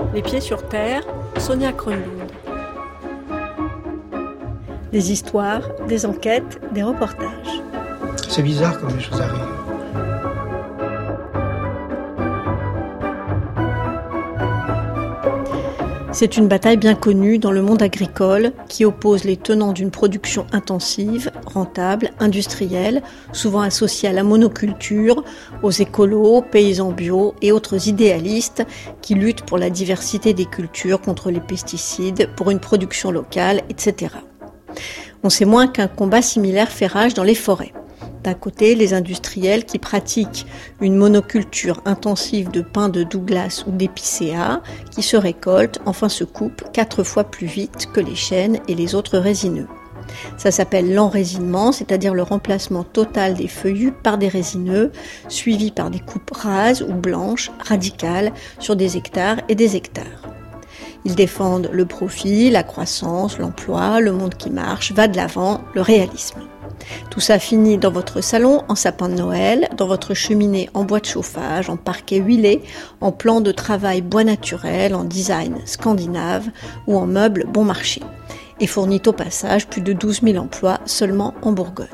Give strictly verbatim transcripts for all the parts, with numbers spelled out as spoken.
Les pieds sur terre, Sonia Kronlund. Des histoires, des enquêtes, des reportages. C'est bizarre comme les choses arrivent. C'est une bataille bien connue dans le monde agricole qui oppose les tenants d'une production intensive, rentable, industrielle, souvent associée à la monoculture, aux écolos, paysans bio et autres idéalistes qui luttent pour la diversité des cultures, contre les pesticides, pour une production locale, et cetera. On sait moins qu'un combat similaire fait rage dans les forêts. D'un côté, les industriels qui pratiquent une monoculture intensive de pins de Douglas ou d'épicéas, qui se récoltent, enfin se coupent quatre fois plus vite que les chênes et les autres résineux. Ça s'appelle l'enrésinement, c'est-à-dire le remplacement total des feuillus par des résineux, suivi par des coupes rases ou blanches, radicales, sur des hectares et des hectares. Ils défendent le profit, la croissance, l'emploi, le monde qui marche, va de l'avant, le réalisme. Tout ça finit dans votre salon en sapin de Noël, dans votre cheminée en bois de chauffage, en parquet huilé, en plan de travail bois naturel, en design scandinave ou en meubles bon marché. Et fournit au passage plus de douze mille emplois seulement en Bourgogne.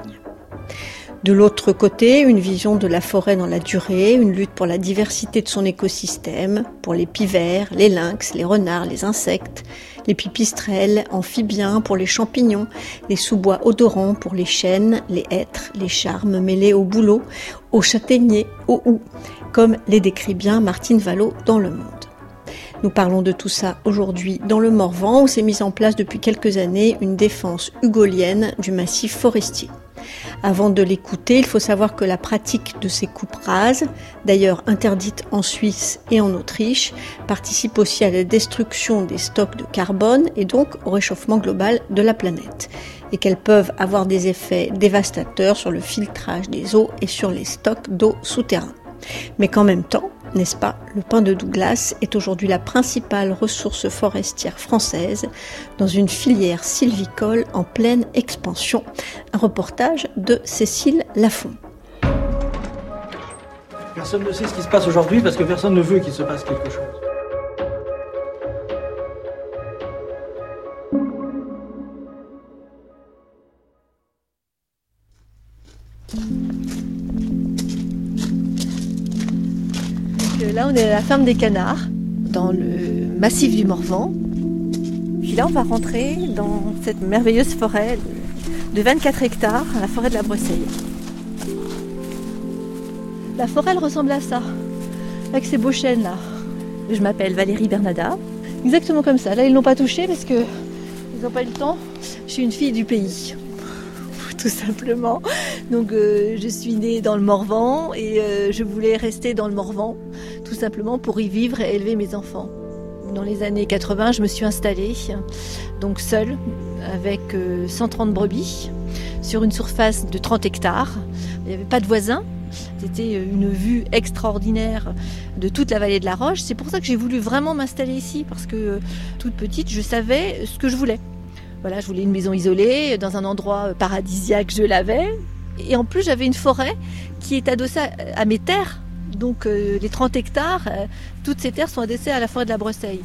De l'autre côté, une vision de la forêt dans la durée, une lutte pour la diversité de son écosystème, pour les pivers, les lynx, les renards, les insectes, les pipistrelles, amphibiens pour les champignons, les sous-bois odorants pour les chênes, les hêtres, les charmes mêlés au bouleau, aux châtaigniers, aux houx, comme les décrit bien Martine Vallot dans Le Monde. Nous parlons de tout ça aujourd'hui dans le Morvan, où s'est mise en place depuis quelques années une défense hugolienne du massif forestier. Avant de l'écouter, il faut savoir que la pratique de ces coupes rases, d'ailleurs interdite en Suisse et en Autriche, participe aussi à la destruction des stocks de carbone et donc au réchauffement global de la planète, et qu'elles peuvent avoir des effets dévastateurs sur le filtrage des eaux et sur les stocks d'eau souterrains. Mais qu'en même temps, n'est-ce pas, le pin de Douglas est aujourd'hui la principale ressource forestière française dans une filière sylvicole en pleine expansion. Un reportage de Cécile Lafont. Personne ne sait ce qui se passe aujourd'hui parce que personne ne veut qu'il se passe quelque chose. Là, on est à la ferme des Canards, dans le massif du Morvan. Puis là, on va rentrer dans cette merveilleuse forêt de vingt-quatre hectares, la forêt de la Bresseille. La forêt, elle ressemble à ça, avec ces beaux chênes là. Je m'appelle Valérie Bernada. Exactement comme ça. Là, ils ne l'ont pas touché parce qu'ils n'ont pas eu le temps. Je suis une fille du pays, tout simplement. Donc, euh, je suis née dans le Morvan et euh, je voulais rester dans le Morvan, tout simplement pour y vivre et élever mes enfants. Dans les années quatre-vingts, je me suis installée, donc seule, avec euh, cent trente brebis, sur une surface de trente hectares. Il n'y avait pas de voisins. C'était une vue extraordinaire de toute la vallée de la Roche. C'est pour ça que j'ai voulu vraiment m'installer ici, parce que toute petite, je savais ce que je voulais. Voilà, je voulais une maison isolée, dans un endroit paradisiaque, je l'avais. Et en plus, j'avais une forêt qui est adossée à mes terres. Donc euh, les trente hectares, euh, toutes ces terres sont adossées à la forêt de la Bresseille.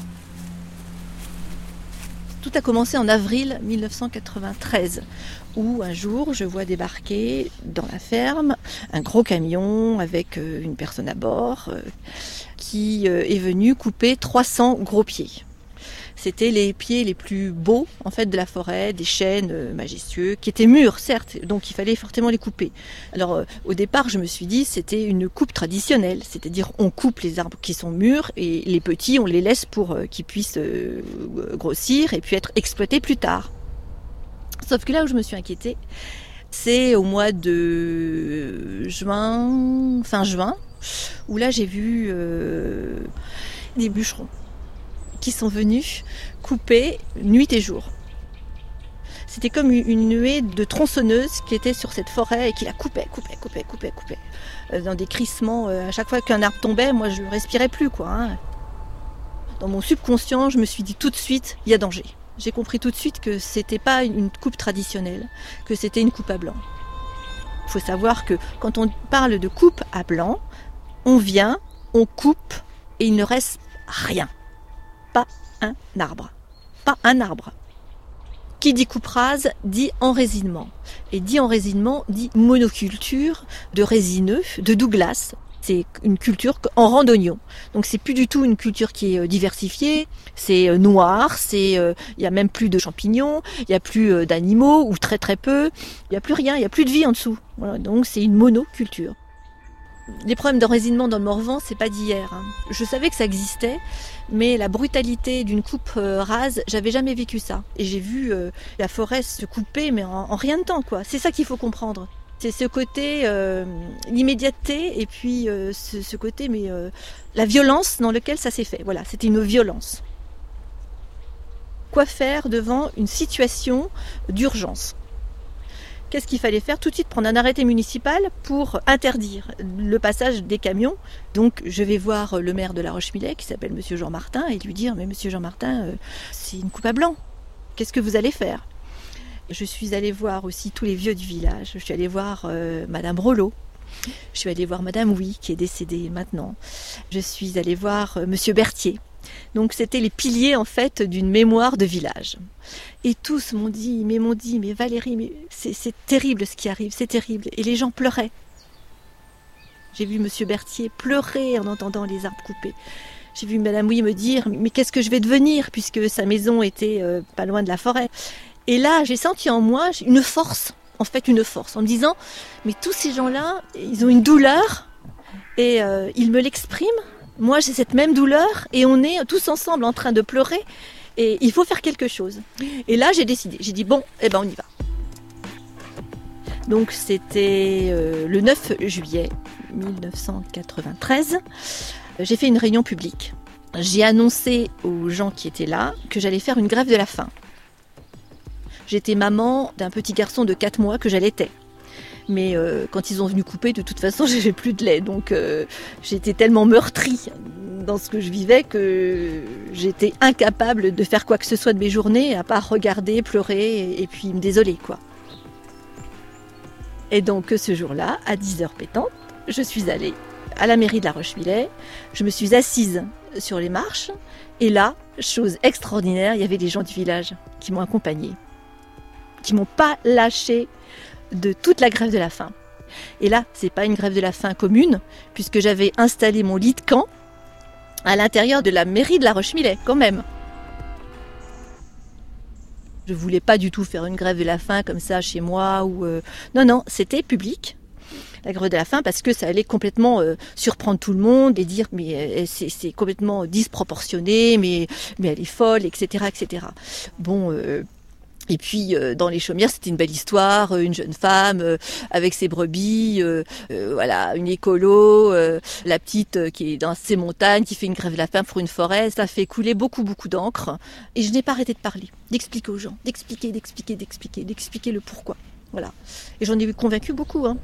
Tout a commencé en avril mille neuf cent quatre-vingt-treize, où un jour je vois débarquer dans la ferme un gros camion avec euh, une personne à bord euh, qui euh, est venue couper trois cents gros pieds. C'était les pieds les plus beaux en fait de la forêt, des chênes majestueux, qui étaient mûrs certes, donc il fallait fortement les couper. Alors euh, au départ je me suis dit c'était une coupe traditionnelle, c'est-à-dire on coupe les arbres qui sont mûrs et les petits on les laisse pour euh, qu'ils puissent euh, grossir et puis être exploités plus tard. Sauf que là où je me suis inquiétée, c'est au mois de juin, fin juin, où là j'ai vu euh, des bûcherons qui sont venus couper nuit et jour. C'était comme une nuée de tronçonneuses qui étaient sur cette forêt et qui la coupaient, coupaient, coupaient, coupaient, coupaient. Dans des crissements, à chaque fois qu'un arbre tombait, moi je ne respirais plus, quoi. Hein. Dans mon subconscient, je me suis dit tout de suite, il y a danger. J'ai compris tout de suite que c'était pas une coupe traditionnelle, que c'était une coupe à blanc. Il faut savoir que quand on parle de coupe à blanc, on vient, on coupe et il ne reste rien. pas un arbre. Pas un arbre. Qui dit coupe rase dit enraisinement. Et dit enraisinement dit monoculture de résineux, de Douglas. C'est une culture en rang d'oignon. Donc c'est plus du tout une culture qui est diversifiée, c'est noir, c'est il y a même plus de champignons, il y a plus d'animaux ou très très peu, il y a plus rien, il y a plus de vie en dessous. Voilà, donc c'est une monoculture. Les problèmes d'enraisinement dans le Morvan, c'est pas d'hier. Hein. Je savais que ça existait, mais la brutalité d'une coupe euh, rase, j'avais jamais vécu ça. Et j'ai vu euh, la forêt se couper, mais en, en rien de temps, quoi. C'est ça qu'il faut comprendre. C'est ce côté, euh, l'immédiateté, et puis euh, ce, ce côté, mais euh, la violence dans laquelle ça s'est fait. Voilà, c'était une violence. Quoi faire devant une situation d'urgence ? Qu'est-ce qu'il fallait faire ? Tout de suite prendre un arrêté municipal pour interdire le passage des camions. Donc je vais voir le maire de La Roche-Millet, qui s'appelle Monsieur Jean Martin, et lui dire « Mais Monsieur Jean Martin, euh, c'est une coupe à blanc. Qu'est-ce que vous allez faire ?» Je suis allée voir aussi tous les vieux du village. Je suis allée voir euh, Madame Rollo. Je suis allée voir Madame Oui, qui est décédée maintenant. Je suis allée voir euh, Monsieur Berthier. Donc c'était les piliers en fait d'une mémoire de village. Et tous m'ont dit, mais m'ont dit, mais Valérie, mais c'est, c'est terrible ce qui arrive, c'est terrible. Et les gens pleuraient. J'ai vu Monsieur Berthier pleurer en entendant les arbres coupés. J'ai vu Madame Oui me dire, mais qu'est-ce que je vais devenir puisque sa maison était euh, pas loin de la forêt. Et là, j'ai senti en moi une force, en fait une force, en me disant, mais tous ces gens-là, ils ont une douleur et euh, ils me l'expriment. Moi, j'ai cette même douleur et on est tous ensemble en train de pleurer et il faut faire quelque chose. Et là, j'ai décidé, j'ai dit, bon, eh ben on y va. Donc, c'était euh, le neuf juillet mille neuf cent quatre-vingt-treize. J'ai fait une réunion publique. J'ai annoncé aux gens qui étaient là que j'allais faire une grève de la faim. J'étais maman d'un petit garçon de quatre mois que j'allaitais. Mais euh, quand ils ont venu couper, de toute façon, j'avais plus de lait. Donc euh, j'étais tellement meurtrie dans ce que je vivais que j'étais incapable de faire quoi que ce soit de mes journées, à part regarder, pleurer et, et puis me désoler, quoi. Et donc ce jour-là, à dix heures pétantes, je suis allée à la mairie de La Roche-Millet. Je me suis assise sur les marches. Et là, chose extraordinaire, il y avait des gens du village qui m'ont accompagnée, qui m'ont pas lâché de toute la grève de la faim. Et là, c'est pas une grève de la faim commune, puisque j'avais installé mon lit de camp à l'intérieur de la mairie de La Roche-Millet, quand même. Je voulais pas du tout faire une grève de la faim comme ça chez moi. Ou euh... Non, non, c'était public, la grève de la faim, parce que ça allait complètement euh, surprendre tout le monde et dire mais euh, c'est, c'est complètement disproportionné, mais, mais elle est folle, et cetera, et cetera. Bon... Euh... Et puis euh, dans les chaumières, c'était une belle histoire, euh, une jeune femme euh, avec ses brebis, euh, euh, voilà, une écolo, euh, la petite euh, qui est dans ses montagnes, qui fait une grève de la faim pour une forêt. Ça fait couler beaucoup, beaucoup d'encre. Et je n'ai pas arrêté de parler, d'expliquer aux gens, d'expliquer, d'expliquer, d'expliquer, d'expliquer le pourquoi. Voilà. Et j'en ai convaincu beaucoup. Hein.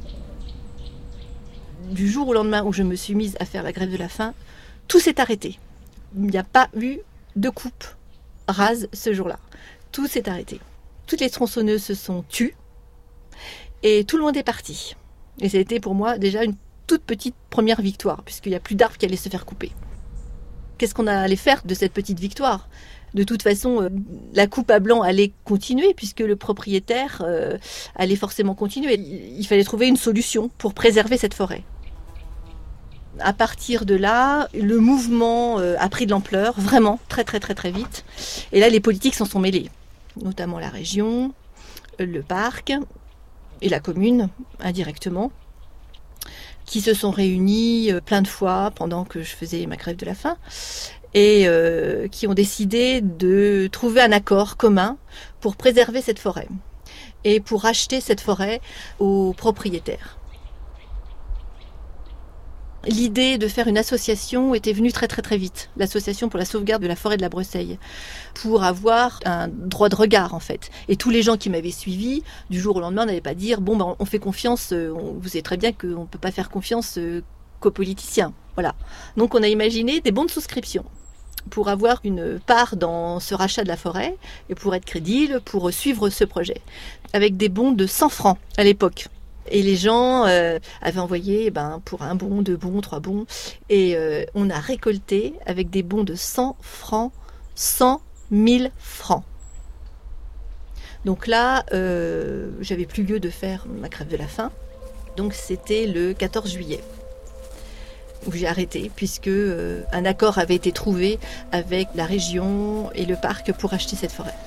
Du jour au lendemain où je me suis mise à faire la grève de la faim, tout s'est arrêté. Il n'y a pas eu de coupe rase ce jour-là. Tout s'est arrêté. Toutes les tronçonneuses se sont tues et tout le monde est parti. Et ça a été pour moi déjà une toute petite première victoire, puisqu'il n'y a plus d'arbres qui allaient se faire couper. Qu'est-ce qu'on allait faire de cette petite victoire ? De toute façon, la coupe à blanc allait continuer, puisque le propriétaire euh, allait forcément continuer. Il fallait trouver une solution pour préserver cette forêt. À partir de là, le mouvement euh, a pris de l'ampleur, vraiment, très très très très vite. Et là, les politiques s'en sont mêlés. Notamment la région, le parc et la commune, indirectement, qui se sont réunis plein de fois pendant que je faisais ma grève de la faim et euh, qui ont décidé de trouver un accord commun pour préserver cette forêt et pour racheter cette forêt aux propriétaires. L'idée de faire une association était venue très très très vite, l'association pour la sauvegarde de la forêt de la Bresseille, pour avoir un droit de regard en fait. Et tous les gens qui m'avaient suivi, du jour au lendemain, n'allaient pas dire bon ben on fait confiance, on, vous savez très bien qu'on ne peut pas faire confiance qu'aux politiciens. Voilà. Donc on a imaginé des bons de souscription pour avoir une part dans ce rachat de la forêt et pour être crédible, pour suivre ce projet, avec des bons de cent francs à l'époque. Et les gens euh, avaient envoyé ben, pour un bon, deux bons, trois bons. Et euh, on a récolté avec des bons de cent francs cent mille francs. Donc là, euh, j'avais plus lieu de faire ma grève de la faim. Donc c'était le quatorze juillet où j'ai arrêté, puisque euh, un accord avait été trouvé avec la région et le parc pour acheter cette forêt.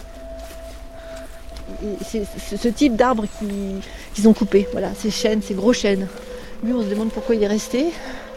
Et c'est, c'est ce type d'arbre qui, qu'ils ont coupé, voilà, ces chênes, ces gros chênes. Lui, on se demande pourquoi il est resté.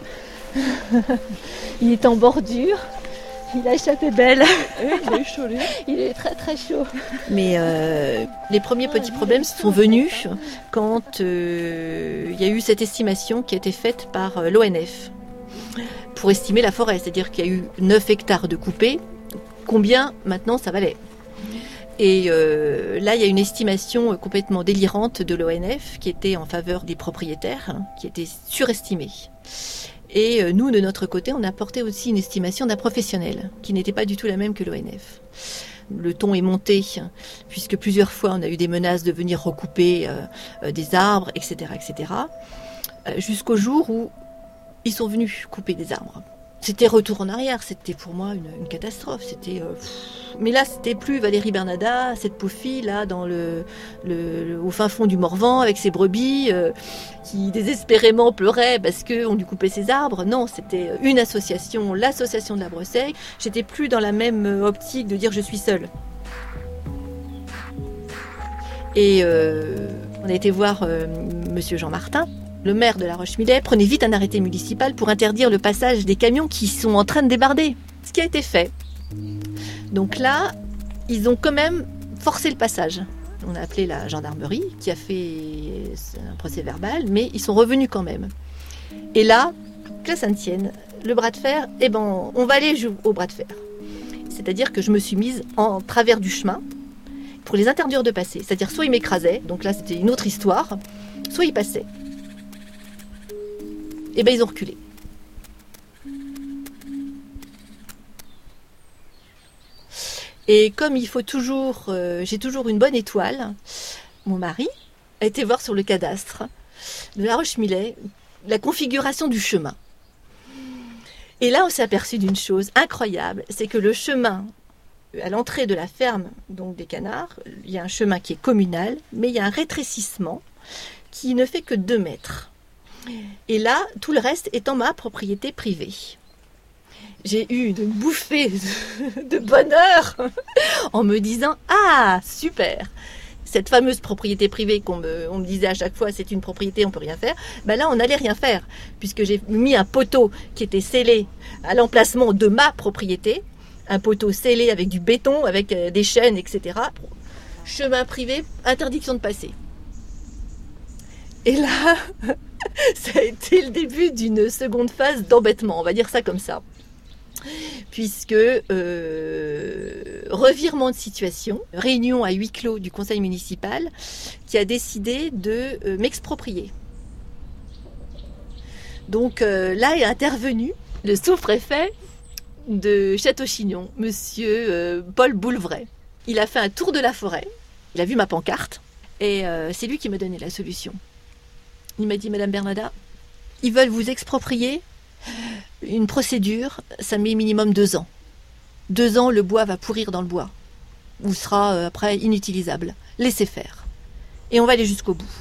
Il est en bordure. Il a échappé belle. Oui, il a eu chaud, lui. Il est très très chaud. Mais euh, les premiers petits problèmes sont venus quand euh, il y a eu cette estimation qui a été faite par euh, l'O N F pour estimer la forêt. C'est-à-dire qu'il y a eu neuf hectares de coupés. Combien maintenant ça valait ? Et euh, là, il y a une estimation complètement délirante de l'O N F qui était en faveur des propriétaires, hein, qui était surestimée. Et nous, de notre côté, on a apporté aussi une estimation d'un professionnel, qui n'était pas du tout la même que l'O N F. Le ton est monté, puisque plusieurs fois, on a eu des menaces de venir recouper euh, des arbres, et cetera, et cetera, euh, jusqu'au jour où ils sont venus couper des arbres. C'était retour en arrière, c'était pour moi une, une catastrophe. C'était, euh, mais là, c'était plus Valérie Bernada, cette pauvre fille là, dans le, le, le, au fin fond du Morvan, avec ses brebis, euh, qui désespérément pleurait parce qu'on lui coupait ses arbres. Non, c'était une association, l'association de l'Arbre Sec. J'étais plus dans la même optique de dire je suis seule. Et euh, on a été voir euh, Monsieur Jean Martin, le maire de La Roche-Millet. Prenez vite un arrêté municipal pour interdire le passage des camions qui sont en train de débarder. Ce qui a été fait. Donc là, ils ont quand même forcé le passage. On a appelé la gendarmerie qui a fait un procès verbal, mais ils sont revenus quand même. Et là, que ça ne tienne, le bras de fer, eh ben, on va aller au bras de fer. C'est-à-dire que je me suis mise en travers du chemin pour les interdire de passer. C'est-à-dire soit ils m'écrasaient, donc là c'était une autre histoire, soit ils passaient. Et bien ils ont reculé. Et comme il faut toujours, euh, j'ai toujours une bonne étoile, mon mari a été voir sur le cadastre de La Roche-Millet la configuration du chemin. Et là on s'est aperçu d'une chose incroyable, c'est que le chemin à l'entrée de la ferme donc des canards, il y a un chemin qui est communal, mais il y a un rétrécissement qui ne fait que deux mètres. Et là, tout le reste étant ma propriété privée. J'ai eu une bouffée de, de bonheur en me disant « Ah, super !» Cette fameuse propriété privée qu'on me, on me disait à chaque fois « c'est une propriété, on ne peut rien faire », ben là, on n'allait rien faire, puisque j'ai mis un poteau qui était scellé à l'emplacement de ma propriété, un poteau scellé avec du béton, avec des chaînes, et cetera. Chemin privé, interdiction de passer. Et là, ça a été le début d'une seconde phase d'embêtement, on va dire ça comme ça. Puisque, euh, revirement de situation, réunion à huis clos du conseil municipal qui a décidé de euh, m'exproprier. Donc euh, là est intervenu le sous-préfet de Château-Chignon, monsieur euh, Paul Boulevray. Il a fait un tour de la forêt, il a vu ma pancarte et euh, c'est lui qui m'a donné la solution. Il m'a dit, Madame Bernada, ils veulent vous exproprier. Une procédure, ça met minimum deux ans. Deux ans, le bois va pourrir dans le bois. Ou sera euh, après inutilisable. Laissez faire. Et on va aller jusqu'au bout.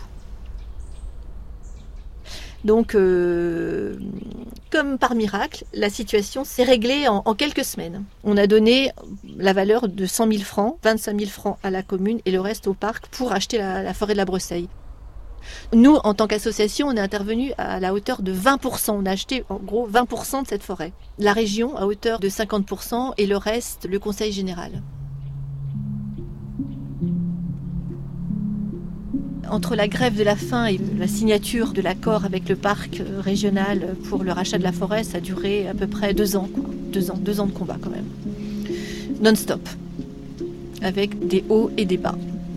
Donc, euh, comme par miracle, la situation s'est réglée en, en quelques semaines. On a donné la valeur de cent mille francs, vingt-cinq mille francs à la commune et le reste au parc pour acheter la, la forêt de la Bresseille. Nous, en tant qu'association, on est intervenu à la hauteur de vingt pour cent. On a acheté en gros vingt pour cent de cette forêt. La région à hauteur de cinquante pour cent et le reste, le conseil général. Entre la grève de la faim et la signature de l'accord avec le parc régional pour le rachat de la forêt, ça a duré à peu près deux ans. Quoi. Deux ans, deux ans de combat quand même. Non-stop. Avec des hauts et des bas.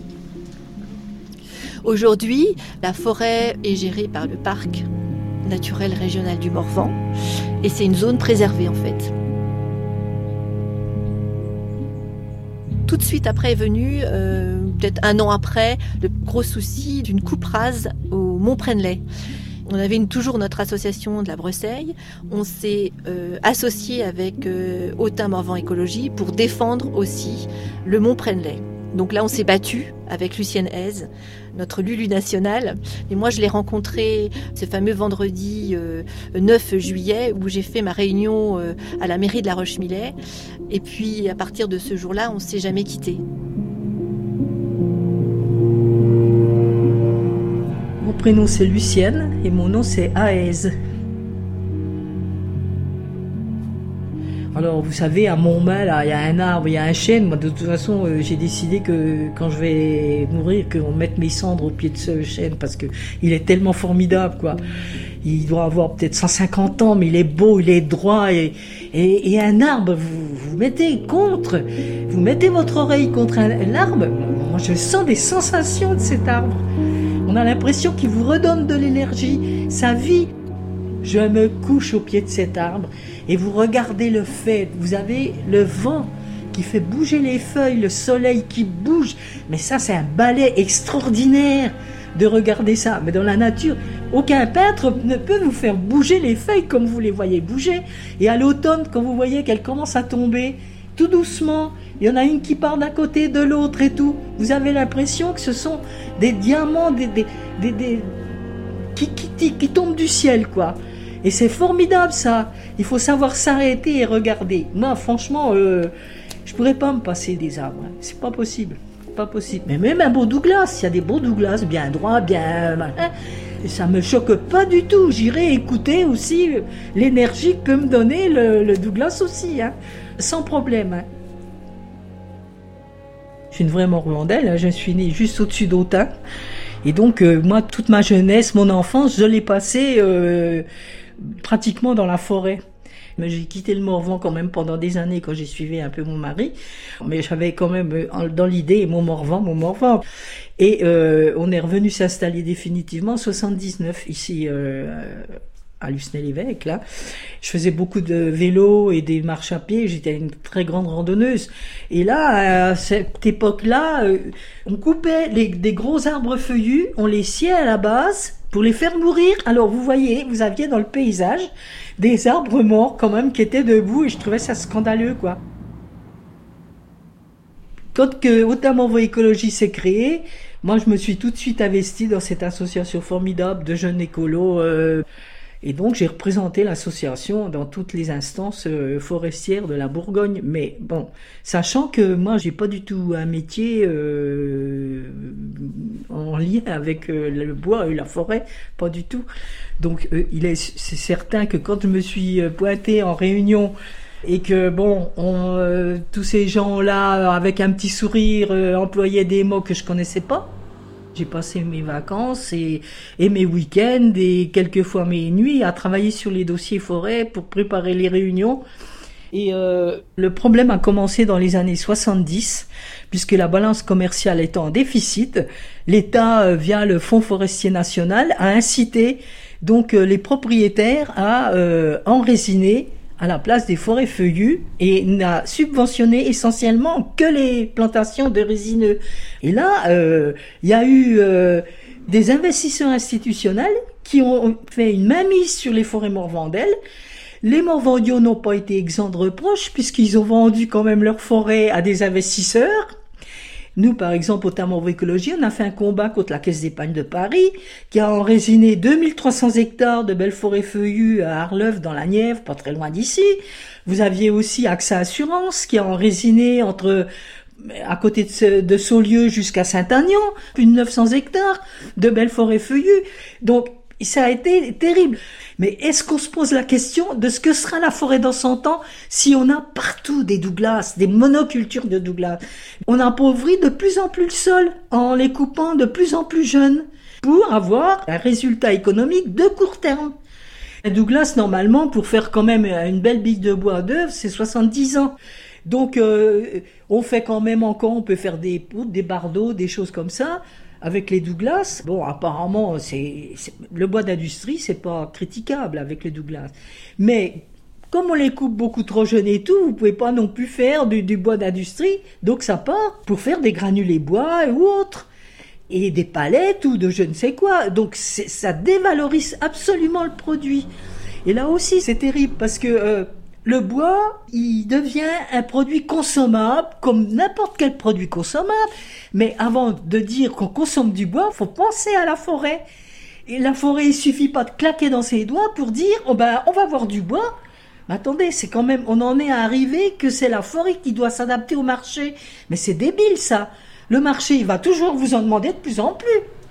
Aujourd'hui, la forêt est gérée par le parc naturel régional du Morvan et c'est une zone préservée en fait. Tout de suite après est venu, euh, peut-être un an après, le gros souci d'une coupe rase au Mont Prenelay. On avait une, toujours notre association de la Bresseille. On s'est euh, associé avec euh, Autun-Morvan Écologie pour défendre aussi le Mont Prenley. Donc là, on s'est battu avec Lucienne Hez, notre Lulu nationale. Et moi, je l'ai rencontré ce fameux vendredi euh, neuf juillet où j'ai fait ma réunion euh, à la mairie de La Roche-Millet. Et puis, à partir de ce jour-là, on ne s'est jamais quittés. Mon prénom, c'est Lucienne et mon nom, c'est Hez. Alors, vous savez, à Montmain, là, il y a un arbre, il y a un chêne. Moi, de toute façon, euh, j'ai décidé que quand je vais mourir, qu'on mette mes cendres au pied de ce chêne parce que il est tellement formidable, quoi. Il doit avoir peut-être cent cinquante ans, mais il est beau, il est droit. Et, et, et un arbre, vous vous mettez contre, vous mettez votre oreille contre un, un arbre. Moi, je sens des sensations de cet arbre. On a l'impression qu'il vous redonne de l'énergie, sa vie. Je me couche au pied de cet arbre et vous regardez le fait. Vous avez le vent qui fait bouger les feuilles, le soleil qui bouge. Mais ça, c'est un ballet extraordinaire de regarder ça. Mais dans la nature, aucun peintre ne peut vous faire bouger les feuilles comme vous les voyez bouger. Et à l'automne, quand vous voyez qu'elles commencent à tomber, tout doucement, il y en a une qui part d'un côté, de l'autre et tout. Vous avez l'impression que ce sont des diamants, des, des, des, des qui, qui, qui tombent du ciel, quoi. Et c'est formidable, ça. Il faut savoir s'arrêter et regarder. Moi, franchement, euh, je pourrais pas me passer des arbres. C'est pas possible. Pas possible. Mais même un beau Douglas, il y a des beaux Douglas bien droits, bien... Hein, ça me choque pas du tout. J'irai écouter aussi l'énergie que peut me donner le, le Douglas aussi, hein, sans problème. Hein. Je suis une vraie Morvandaise, hein. Je suis née juste au-dessus d'Autun. Et donc, euh, moi, toute ma jeunesse, mon enfance, je l'ai passée euh, pratiquement dans la forêt. Mais j'ai quitté le Morvan quand même pendant des années quand j'ai suivi un peu mon mari. Mais j'avais quand même dans l'idée mon Morvan, mon Morvan. Et euh, on est revenu s'installer définitivement en soixante-dix-neuf ici euh, à Lucenay-l'Évêque. Là, je faisais beaucoup de vélo et des marches à pied. J'étais une très grande randonneuse. Et là, à cette époque-là, euh, on coupait les, des gros arbres feuillus, on les sciait à la base pour les faire mourir. Alors vous voyez, vous aviez dans le paysage des arbres morts quand même qui étaient debout et je trouvais ça scandaleux, quoi. Quand que Autun-Morvan Écologie s'est créé, moi je me suis tout de suite investie dans cette association formidable de jeunes écolos euh, et donc j'ai représenté l'association dans toutes les instances euh, forestières de la Bourgogne. Mais bon, sachant que moi j'ai pas du tout un métier euh, en lien avec euh, le bois et la forêt, pas du tout. Donc euh, il est c'est certain que quand je me suis pointée en réunion et que bon, on, euh, tous ces gens-là avec un petit sourire euh, employaient des mots que je connaissais pas. J'ai passé mes vacances et, et mes week-ends et quelquefois mes nuits à travailler sur les dossiers forêt pour préparer les réunions. Et euh, le problème a commencé dans les années soixante-dix, puisque la balance commerciale étant en déficit, l'État, euh, via le Fonds forestier national, a incité donc euh, les propriétaires à euh, enrésiner à la place des forêts feuillues et n'a subventionné essentiellement que les plantations de résineux. Et là, il euh, y a eu euh, des investisseurs institutionnels qui ont fait une mainmise sur les forêts morvandelles. Les Morvandiaux n'ont pas été exempts de reproches puisqu'ils ont vendu quand même leurs forêts à des investisseurs. Nous, par exemple, au Autun-Morvan Écologie, on a fait un combat contre la Caisse d'épargne de Paris, qui a enrésiné deux mille trois cents hectares de belles forêts feuillues à Arleuve, dans la Nièvre, pas très loin d'ici. Vous aviez aussi AXA Assurance, qui a enrésiné entre, à côté de, ce, de Saulieu jusqu'à Saint-Agnan, plus de neuf cents hectares de belles forêts feuillues. Donc, ça a été terrible. Mais est-ce qu'on se pose la question de ce que sera la forêt dans cent ans si on a partout des Douglas, des monocultures de Douglas? On appauvrit de plus en plus le sol en les coupant de plus en plus jeunes pour avoir un résultat économique de court terme. Un Douglas, normalement, pour faire quand même une belle bique de bois d'œuvre, c'est soixante-dix ans. Donc, euh, on fait quand même encore, on peut faire des poutres, des bardeaux, des choses comme ça. Avec les Douglas, bon, apparemment, c'est, c'est le bois d'industrie, c'est pas critiquable avec les Douglas. Mais comme on les coupe beaucoup trop jeunes et tout, vous pouvez pas non plus faire du, du bois d'industrie, donc ça part pour faire des granulés bois ou autres. et des palettes ou de je ne sais quoi. Donc c'est, ça dévalorise absolument le produit. Et là aussi, c'est terrible parce que euh, le bois, il devient un produit consommable comme n'importe quel produit consommable. Mais avant de dire qu'on consomme du bois, faut penser à la forêt. Et la forêt, il suffit pas de claquer dans ses doigts pour dire oh ben on va avoir du bois. Mais attendez, c'est quand même, on en est arrivé que c'est la forêt qui doit s'adapter au marché. Mais c'est débile ça. Le marché, il va toujours vous en demander de plus en plus.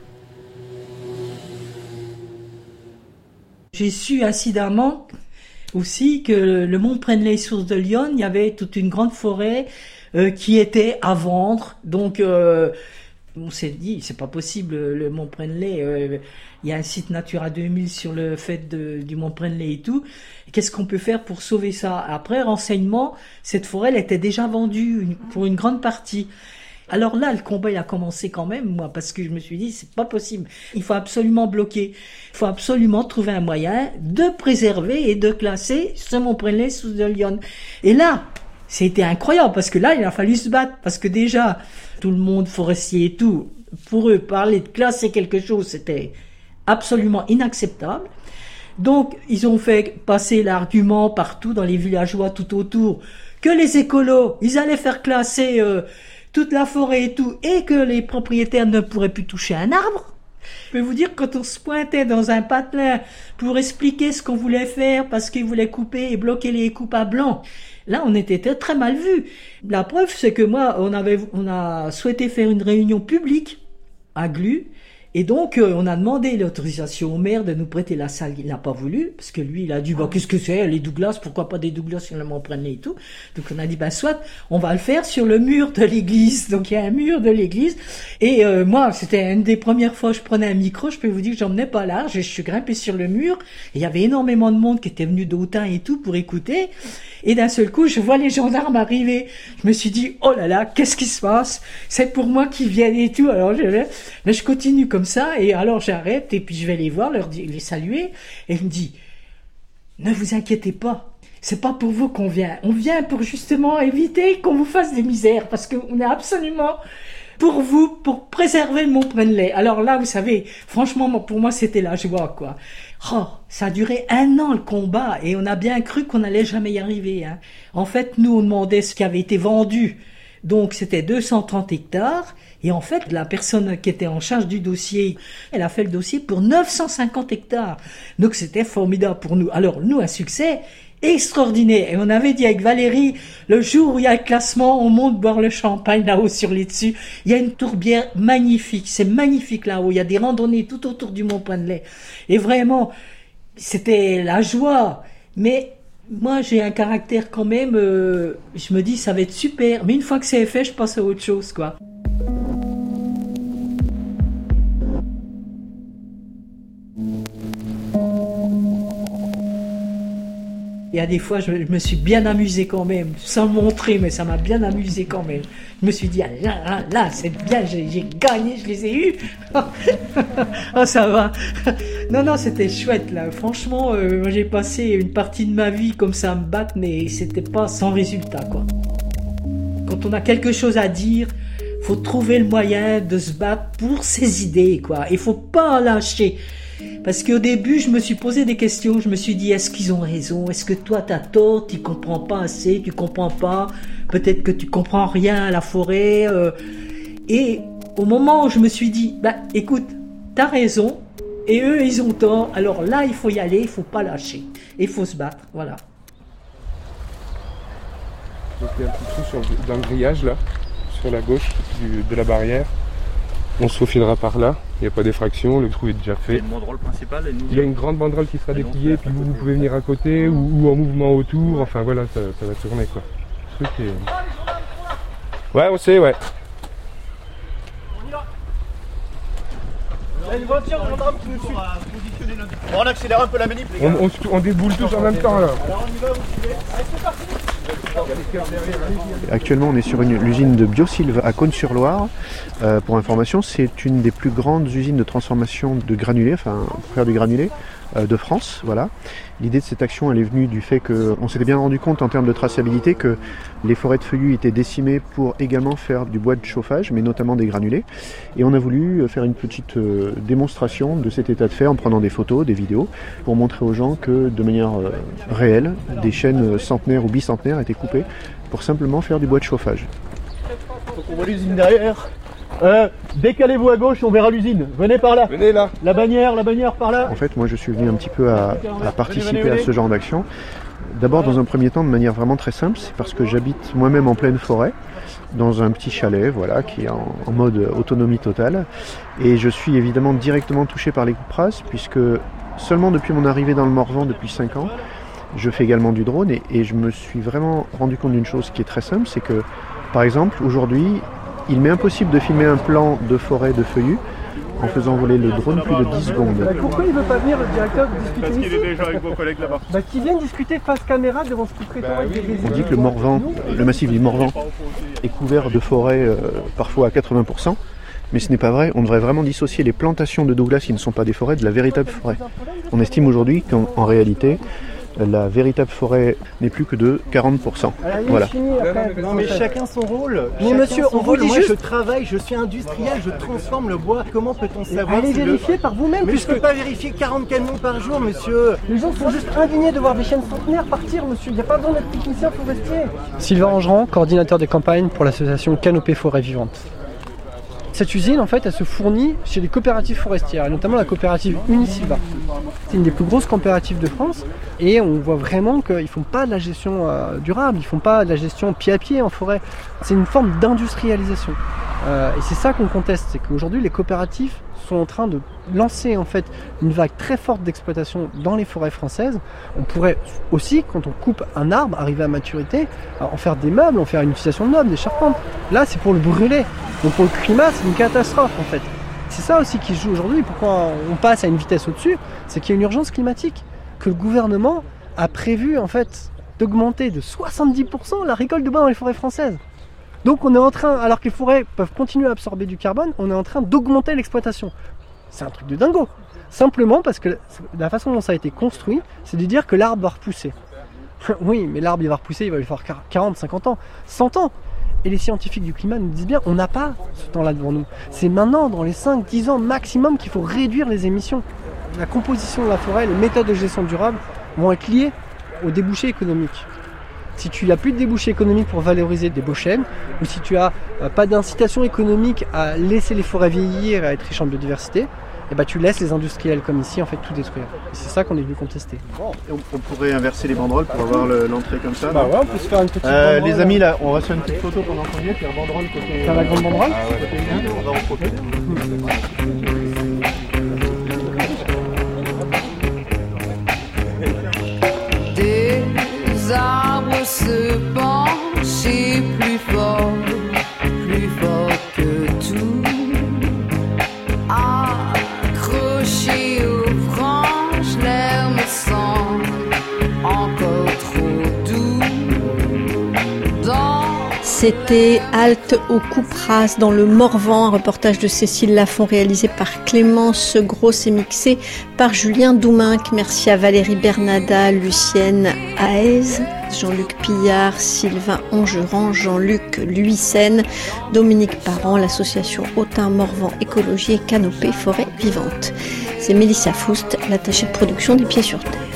J'ai su incidemment aussi que le mont Prenley source de Lyon, il y avait toute une grande forêt euh, qui était à vendre. Donc euh, on s'est dit, c'est pas possible, le mont Prenley, euh, il y a un site Natura deux mille sur le fait de, du mont Prenley et tout. Qu'est-ce qu'on peut faire pour sauver ça? Après, renseignement, cette forêt, elle était déjà vendue une, pour une grande partie. Alors là, le combat, il a commencé quand même, moi, parce que je me suis dit, c'est pas possible. Il faut absolument bloquer. Il faut absolument trouver un moyen de préserver et de classer ce mont Prenley sous de Lyon. Et là, c'était incroyable, parce que là, il a fallu se battre, parce que déjà, tout le monde forestier et tout, pour eux, parler de classer quelque chose, c'était absolument inacceptable. Donc, ils ont fait passer l'argument partout, dans les villageois tout autour, que les écolos, ils allaient faire classer euh, toute la forêt et tout, et que les propriétaires ne pourraient plus toucher un arbre. Je peux vous dire, quand on se pointait dans un patelin pour expliquer ce qu'on voulait faire, parce qu'ils voulaient couper et bloquer les coupes à blanc, là, on était très mal vus. La preuve, c'est que moi, on avait, on a souhaité faire une réunion publique à Glu, et donc, euh, on a demandé l'autorisation au maire de nous prêter la salle. Il n'a pas voulu, parce que lui, il a dit, bah, qu'est-ce que c'est, les Douglas, pourquoi pas des Douglas sur le Mont Prenley et tout. Donc, on a dit, bah, soit, on va le faire sur le mur de l'église. Donc, il y a un mur de l'église. Et euh, moi, c'était une des premières fois que je prenais un micro, je peux vous dire que j'emmenais pas large, et je suis grimpée sur le mur. Et il y avait énormément de monde qui était venu d'Autun et tout pour écouter. Et d'un seul coup, je vois les gendarmes arriver. Je me suis dit, oh là là, qu'est-ce qui se passe? C'est pour moi qu'ils viennent et tout. Alors, je, mais je continue comme ça, et alors j'arrête, et puis je vais les voir, leur dire, les saluer, et il me dit, ne vous inquiétez pas, c'est pas pour vous qu'on vient, on vient pour justement éviter qu'on vous fasse des misères, parce qu'on est absolument pour vous, pour préserver le Mont Prenley. Alors là, vous savez, franchement, pour moi, c'était la joie, quoi. Oh, ça a duré un an le combat, et on a bien cru qu'on n'allait jamais y arriver, hein. En fait, nous, on demandait ce qui avait été vendu, donc c'était deux cent trente hectares, et en fait, la personne qui était en charge du dossier, elle a fait le dossier pour neuf cent cinquante hectares. Donc c'était formidable pour nous. Alors nous, un succès extraordinaire. Et on avait dit avec Valérie, le jour où il y a le classement, on monte boire le champagne là-haut sur les dessus. Il y a une tourbière magnifique, c'est magnifique là-haut. Il y a des randonnées tout autour du Mont Prenley. Et vraiment, c'était la joie. Mais moi, j'ai un caractère quand même, euh, je me dis, ça va être super. Mais une fois que c'est fait, je passe à autre chose, quoi. Il y a des fois, je me suis bien amusée quand même, sans le montrer, mais ça m'a bien amusée quand même. Je me suis dit, ah, là, là, là c'est bien, j'ai, j'ai gagné, je les ai eus. Oh, ça va. Non, non, c'était chouette, là. Franchement, euh, moi, j'ai passé une partie de ma vie comme ça à me battre, mais c'était pas sans résultat, quoi. Quand on a quelque chose à dire, faut trouver le moyen de se battre pour ses idées, quoi. Il faut pas en lâcher. Parce qu'au début, je me suis posé des questions. Je me suis dit, est-ce qu'ils ont raison? Est-ce que toi, t'as tort? Tu comprends pas assez? Tu comprends pas? Peut-être que tu comprends rien à la forêt. Euh... Et au moment où je me suis dit, bah, écoute, t'as raison. Et eux, ils ont tort. Alors là, il faut y aller. Il faut pas lâcher. Et il faut se battre. Voilà. Donc, il y a un petit trou sur, dans le grillage, là, sur la gauche du, de la barrière. On se faufilera par là, il n'y a pas d'effraction, le trou est déjà fait. Il y a une banderole principale et nous... Il y a une grande banderole qui sera dépliée, puis vous, vous pouvez venir à côté ou, ou en mouvement autour, enfin voilà, ça, ça va tourner quoi. Le truc est... Ouais, on sait, ouais. On y va. Il y a une voiture de gendarme qui nous suit. Bon, on accélère un peu la manip, les gars. On, on, on déboule tous en même temps là. Alors on y va, vous suivez. Allez, c'est parti. Actuellement, on est sur une, l'usine de Biosylve à Cosne-sur-Loire. Euh, pour information, c'est une des plus grandes usines de transformation de granulés, enfin pour faire du granulé, euh, de France. Voilà. L'idée de cette action, elle est venue du fait qu'on s'était bien rendu compte en termes de traçabilité que les forêts de feuillus étaient décimées pour également faire du bois de chauffage, mais notamment des granulés. Et on a voulu faire une petite euh, démonstration de cet état de fait en prenant des photos, des vidéos, pour montrer aux gens que de manière euh, réelle, des chênes centenaires ou bicentenaires étaient coupés pour simplement faire du bois de chauffage. Donc on voit l'usine derrière. Euh, décalez-vous à gauche, on verra l'usine. Venez par là. Venez là. La bannière, la bannière par là. En fait, moi je suis venu un petit peu à, à participer à ce genre d'action. D'abord, dans un premier temps, de manière vraiment très simple, c'est parce que j'habite moi-même en pleine forêt, dans un petit chalet, voilà, qui est en, en mode autonomie totale. Et je suis évidemment directement touché par les coupes rases, puisque seulement depuis mon arrivée dans le Morvan, depuis cinq ans, je fais également du drone et, et je me suis vraiment rendu compte d'une chose qui est très simple, c'est que, par exemple, aujourd'hui, il m'est impossible de filmer un plan de forêt de feuillus en faisant voler le drone plus de dix secondes. Bah, pourquoi il ne veut pas venir, le directeur, discuter Parce ici? qu'il est déjà avec vos collègues là-bas. Bah, qui viennent discuter face caméra devant ce qui prétend Bah, être oui, des résidus. On dit que le Morvan, le massif du Morvan, est couvert de forêts euh, parfois à quatre-vingts pour cent, mais ce n'est pas vrai. On devrait vraiment dissocier les plantations de Douglas qui ne sont pas des forêts de la véritable forêt. On estime aujourd'hui qu'en en réalité, la véritable forêt n'est plus que de quarante pour cent. Voilà. Non mais chacun son rôle. Mais Chacun monsieur, son on vous rôle. dit Moi juste- je travaille, je suis industriel, je transforme le bois. Comment peut-on savoir Allez si le- vérifier par vous-même, Mais puisque je peux pas vérifier quarante camions par jour, monsieur. les gens sont juste indignés de voir des chênes centenaires partir, monsieur. Il n'y a pas besoin d'être technicien forestier. Sylvain Angeran, coordinateur des campagnes pour l'association Canopée Forêt Vivante. Cette usine, en fait, elle se fournit chez les coopératives forestières, et notamment la coopérative Unisilva. C'est une des plus grosses coopératives de France, et on voit vraiment qu'ils ne font pas de la gestion euh, durable, ils ne font pas de la gestion pied à pied en forêt. C'est une forme d'industrialisation. Euh, et c'est ça qu'on conteste, c'est qu'aujourd'hui, les coopératives sont en train de lancer en fait une vague très forte d'exploitation dans les forêts françaises. On pourrait aussi, quand on coupe un arbre, arriver à maturité, en faire des meubles, en faire une utilisation de meubles, des charpentes. Là, c'est pour le brûler. Donc pour le climat, c'est une catastrophe en fait. C'est ça aussi qui joue aujourd'hui. Pourquoi on passe à une vitesse au-dessus, c'est qu'il y a une urgence climatique, que le gouvernement a prévu en fait d'augmenter de soixante-dix pour cent la récolte de bois dans les forêts françaises. Donc on est en train, alors que les forêts peuvent continuer à absorber du carbone, on est en train d'augmenter l'exploitation. C'est un truc de dingo. Simplement parce que la façon dont ça a été construit, c'est de dire que l'arbre va repousser. Oui, mais l'arbre il va repousser, il va lui falloir quarante, cinquante ans, cent ans. Et les scientifiques du climat nous disent bien, on n'a pas ce temps-là devant nous. C'est maintenant, dans les cinq dix ans maximum, qu'il faut réduire les émissions. La composition de la forêt, les méthodes de gestion durable vont être liées aux débouchés économiques. Si tu n'as plus de débouchés économiques pour valoriser des beaux chênes, ou si tu n'as euh, pas d'incitation économique à laisser les forêts vieillir et à être riches en biodiversité, et bah tu laisses les industriels comme ici en fait tout détruire. Et c'est ça qu'on est venu contester. On, on pourrait inverser les banderoles pour avoir le, l'entrée comme ça. Bah ouais, on peut se faire une petite Euh, banderole. les amis, là, on va se faire une petite photo pendant qu'on y est, puis un banderole côté. Faire la grande banderole. Ah ouais, côté une, on va en profiter. Des arbres se penchent et plus fort, plus fort que tout, accrochés aux branches, l'air me semble encore trop doux. Dans C'était Halte aux coupes rases dans le Morvan, un reportage de Cécile Lafont réalisé par Clémence Gross et mixé par Julien Douminc. Merci à Valérie Bernada, Lucienne Haez, Jean-Luc Pillard, Sylvain Angeran, Jean-Luc Luyssen, Dominique Parent, l'association Autun-Morvan Écologie et Canopée Forêt Vivante. C'est Mélissa Foust, l'attachée de production des Pieds sur Terre.